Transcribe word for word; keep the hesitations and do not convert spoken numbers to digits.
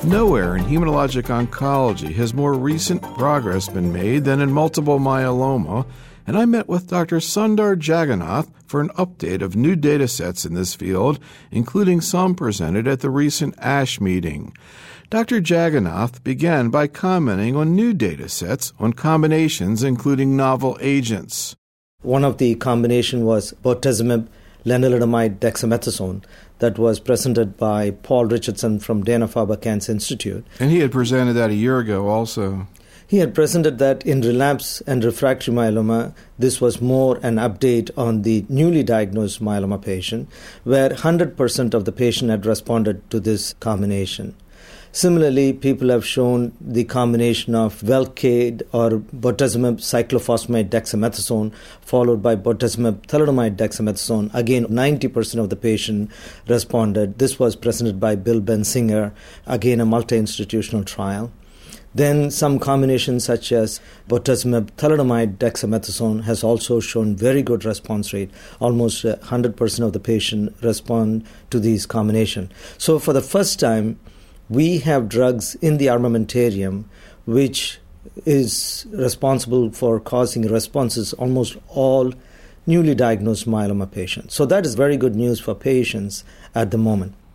Nowhere in hematologic oncology has more recent progress been made than in multiple myeloma, and I met with Doctor Sundar Jagannath for an update of new data sets in this field, including some presented at the recent ASH meeting. Doctor Jagannath began by commenting on new data sets on combinations including novel agents. One of the combination was bortezomib, lenalidomide, dexamethasone that was presented by Paul Richardson from Dana-Farber Cancer Institute. And he had presented that a year ago also. He had presented that in relapse and refractory myeloma. This was more an update on the newly diagnosed myeloma patient, where one hundred percent of the patient had responded to this combination. Similarly, people have shown the combination of Velcade or bortezomib, cyclophosphamide, dexamethasone, followed by bortezomib, thalidomide, dexamethasone. Again, ninety percent of the patient responded. This was presented by Bill Bensinger, again a multi-institutional trial. Then some combinations such as bortezomib, thalidomide, dexamethasone has also shown very good response rate. Almost one hundred percent of the patient respond to these combinations. So for the first time, we have drugs in the armamentarium which is responsible for causing responses almost all newly diagnosed myeloma patients. So that is very good news for patients at the moment.